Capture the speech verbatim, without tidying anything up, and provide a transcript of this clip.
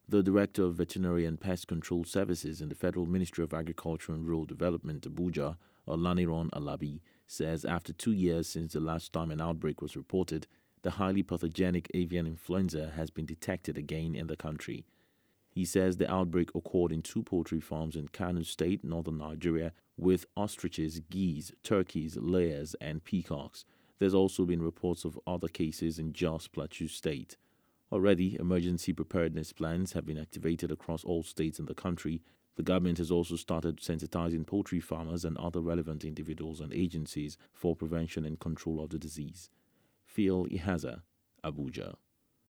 The Director of Veterinary and Pest Control Services in the Federal Ministry of Agriculture and Rural Development, Abuja, Olaniran Alabi, says after two years since the last time an outbreak was reported, the highly pathogenic avian influenza has been detected again in the country. He says the outbreak occurred in two poultry farms in Kano State, northern Nigeria, with ostriches, geese, turkeys, layers, and peacocks. There's also been reports of other cases in Jos Plateau State. Already, emergency preparedness plans have been activated across all states in the country. The government has also started sensitizing poultry farmers and other relevant individuals and agencies for prevention and control of the disease. Phil Ihaza, Abuja.